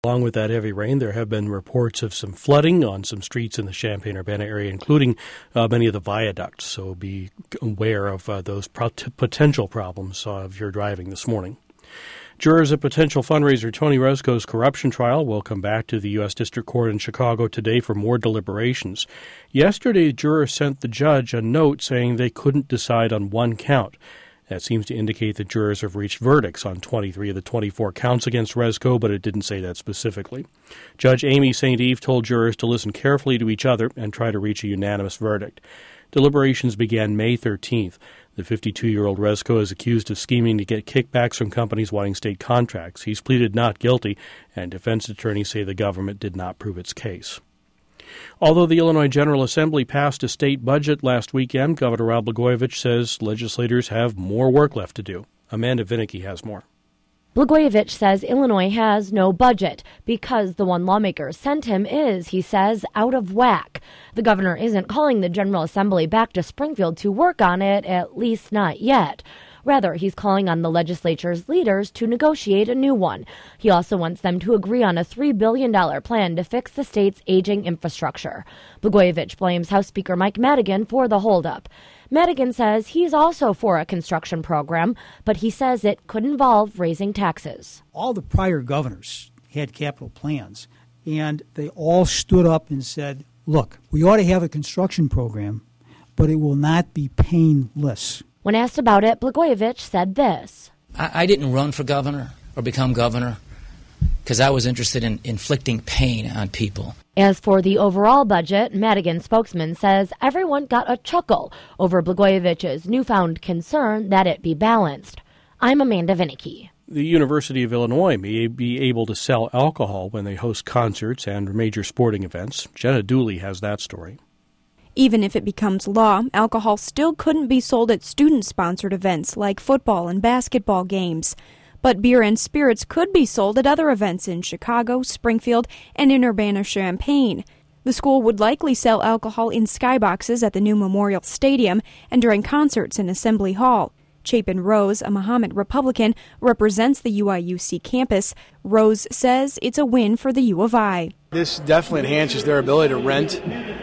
Along with that heavy rain, there have been reports of some flooding on some streets in the Champaign-Urbana area, including many of the viaducts. So be aware of those potential problems if you're driving this morning. Jurors at potential fundraiser Tony Rezko's corruption trial will come back to the U.S. District Court in Chicago today for more deliberations. Yesterday, jurors sent the judge a note saying they couldn't decide on one count. That seems to indicate that jurors have reached verdicts on 23 of the 24 counts against Rezko, but it didn't say that specifically. Judge Amy St. Eve told jurors to listen carefully to each other and try to reach a unanimous verdict. Deliberations began May 13th. The 52-year-old Rezko is accused of scheming to get kickbacks from companies wanting state contracts. He's pleaded not guilty, and defense attorneys say the government did not prove its case. Although the Illinois General Assembly passed a state budget last weekend, Governor Rod Blagojevich says legislators have more work left to do. Amanda Vinicky has more. Blagojevich says Illinois has no budget because the one lawmakers sent him is, he says, out of whack. The governor isn't calling the General Assembly back to Springfield to work on it, at least not yet. Rather, he's calling on the legislature's leaders to negotiate a new one. He also wants them to agree on a $3 billion plan to fix the state's aging infrastructure. Blagojevich blames House Speaker Mike Madigan for the holdup. Madigan says he's also for a construction program, but he says it could involve raising taxes. All the prior governors had capital plans, and they all stood up and said, look, we ought to have a construction program, but it will not be painless. When asked about it, Blagojevich said this. I didn't run for governor or become governor because I was interested in inflicting pain on people. As for the overall budget, Madigan's spokesman says everyone got a chuckle over Blagojevich's newfound concern that it be balanced. I'm Amanda Vinicky. The University of Illinois may be able to sell alcohol when they host concerts and major sporting events. Jenna Dooley has that story. Even if it becomes law, alcohol still couldn't be sold at student-sponsored events like football and basketball games. But beer and spirits could be sold at other events in Chicago, Springfield, and in Urbana-Champaign. The school would likely sell alcohol in skyboxes at the new Memorial Stadium and during concerts in Assembly Hall. Chapin Rose, a Mahomet Republican, represents the UIUC campus. Rose says it's a win for the U of I. This definitely enhances their ability to rent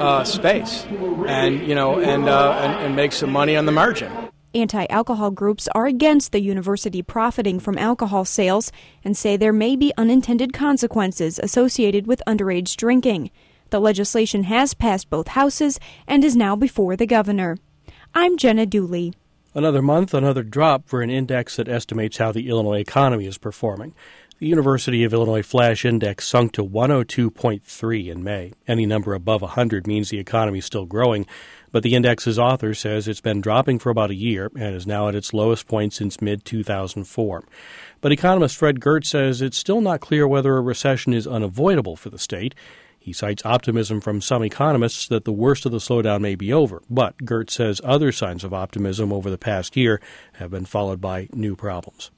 space and make some money on the margin. Anti-alcohol groups are against the university profiting from alcohol sales and say there may be unintended consequences associated with underage drinking. The legislation has passed both houses and is now before the governor. I'm Jenna Dooley. Another month, another drop for an index that estimates how the Illinois economy is performing. The University of Illinois Flash Index sunk to 102.3 in May. Any number above 100 means the economy is still growing, but the index's author says it's been dropping for about a year and is now at its lowest point since mid-2004. But economist Fred Gertz says it's still not clear whether a recession is unavoidable for the state. He cites optimism from some economists that the worst of the slowdown may be over, but Gertz says other signs of optimism over the past year have been followed by new problems.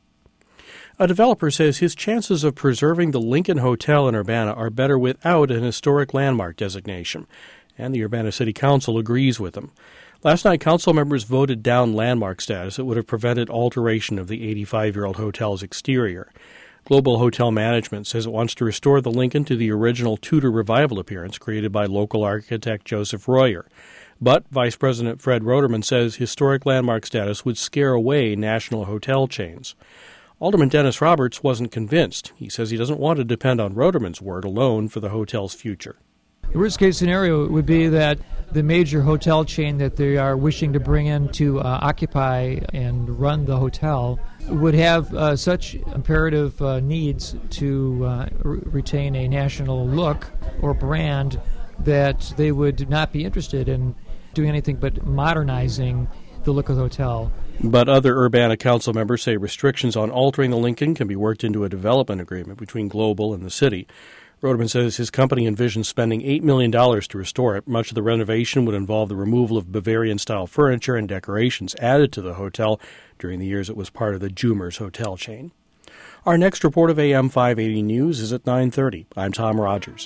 A developer says his chances of preserving the Lincoln Hotel in Urbana are better without an historic landmark designation, and the Urbana City Council agrees with him. Last night, council members voted down landmark status that would have prevented alteration of the 85-year-old hotel's exterior. Global Hotel Management says it wants to restore the Lincoln to the original Tudor Revival appearance created by local architect Joseph Royer. But Vice President Fred Roderman says historic landmark status would scare away national hotel chains. Alderman Dennis Roberts wasn't convinced. He says he doesn't want to depend on Roderman's word alone for the hotel's future. The worst-case scenario would be that the major hotel chain that they are wishing to bring in to occupy and run the hotel would have such imperative needs to retain a national look or brand that they would not be interested in doing anything but modernizing the look of the hotel. But other Urbana council members say restrictions on altering the Lincoln can be worked into a development agreement between Global and the city. Roderman says his company envisions spending $8 million to restore it. Much of the renovation would involve the removal of Bavarian-style furniture and decorations added to the hotel during the years it was part of the Jumers hotel chain. Our next report of AM 580 News is at 9:30. I'm Tom Rogers.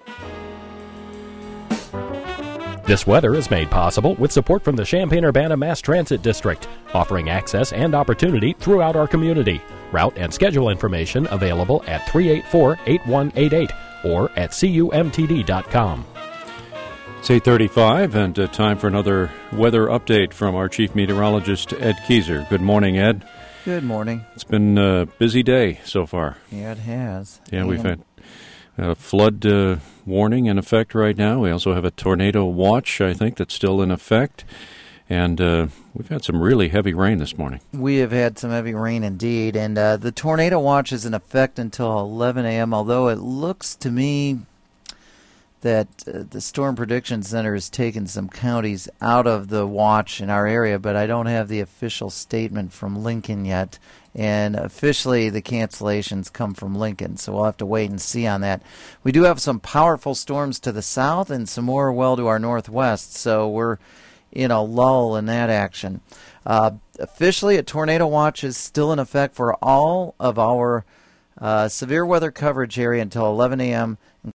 This weather is made possible with support from the Champaign-Urbana Mass Transit District, offering access and opportunity throughout our community. Route and schedule information available at 384-8188 or at cumtd.com. It's 8:35 and time for another weather update from our chief meteorologist, Ed Kieser. Good morning, Ed. Good morning. It's been a busy day so far. Yeah, it has. Yeah, we've had a flood warning in effect right now. We also have a tornado watch, I think, that's still in effect. And we've had some really heavy rain this morning. We have had some heavy rain indeed. And the tornado watch is in effect until 11 a.m., although it looks to me that the Storm Prediction Center has taken some counties out of the watch in our area, but I don't have the official statement from Lincoln yet. And officially, the cancellations come from Lincoln, so we'll have to wait and see on that. We do have some powerful storms to the south and some more well to our northwest, so we're in a lull in that action. Officially, a tornado watch is still in effect for all of our severe weather coverage area until 11 a.m.,